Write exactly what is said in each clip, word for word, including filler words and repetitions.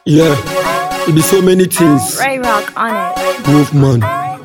Yeah, it be so many things. Ray Rock on it. Movement.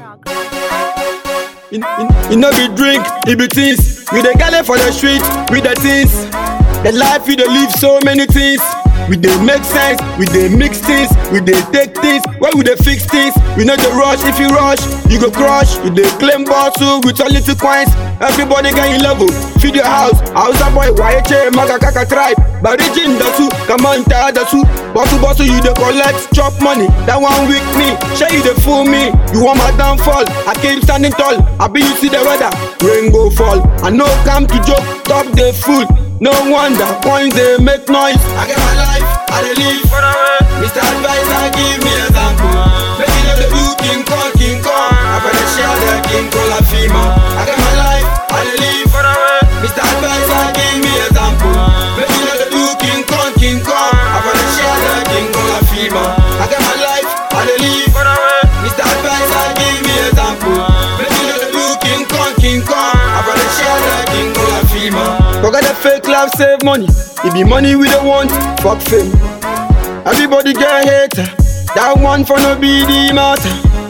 It, it, it no be drink, it be things. We dey galley for the street, with the things. The life we dey live, so many things. We dey make sense, we dey mix things, we dey take things, where we dey fix things. We no dey rush, if you rush, you go crush. You dey claim bottle with your little coins. Everybody get in level, feed your house. Hausa boy, Y H A, Maga Kaka tribe. Barijin dasu, come on, tell dasu. Bottle bottle, you dey collect, chop money. That one weak me, share you dey fool me. You want my downfall, I keep standing tall. I be you see the weather, rain go fall. I know come to joke, top the food. No wonder, coins they make noise. I get my life, I dey live for away. Mister Advisor, give me example. Make you know the do King Kong, King Kong. I better share the King Kong La Fima. I get my life, I dey live for away. Mister Advisor, give me example. Make you know the do King Kong, King Kong. I better share the King Kong La Fima. I get my life, I dey live for away. Mister Advisor, give me example. Make you know the do King Kong, King Kong. I better share the King Kong La Fima. Forget the fake love, save money. It be money we don't want, fuck fame. Everybody get hater. That one for no be the matter.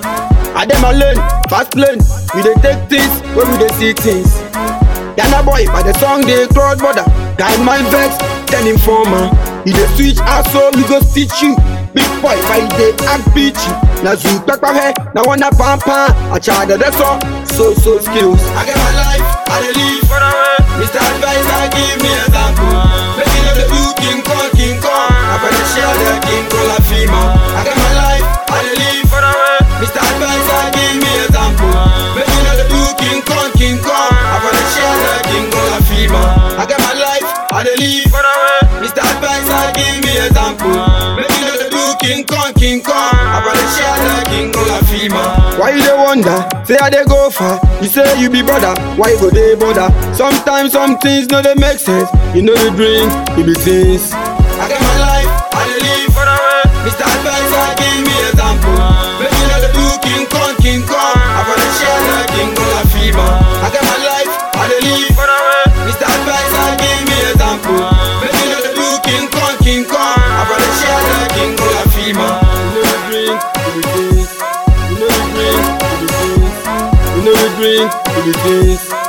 I dem a lane, fast lane. We dey take things when we dey see things. Yana boy, by the song they cross border. Guy my vex, ten informer. You dey switch asshole, we go stitch you. Big boy, by they act bitchy. Na zoo back my head, na wanna pam pam. I try the rest of so so skills. I get my life, I dey live for away. Mister Advisor, give me example. Make you know the do King Kong, King Kong. I better share the King Kong La Fima. I get my life, I dey live for away. Mister Advisor, give me example. Make you know the do King Kong, King Kong. I better share the King Kong La Fima. I get my life, I dey live for away. Mister Advisor, give me example. Make you know the do King Kong, King Kong. I better share the King Kong La Fima. Why you dey wonder? Say I dey go far. You say you be brother, why you go dey bother? Sometimes some things no dey make sense. You know the drink, you be things. I get my life, I dey live for away. Mister Advisor, give me example. Make you know the do King Kong, King Kong. I better share the King Kong La Fima. I get my life, I dey live for away. Mister Advisor, give me example. Make you know the do King Kong, King Kong. I better share the King Kong La Fima. You know the drink, you be things. You know the drink, you be things. You know the drink, you be things.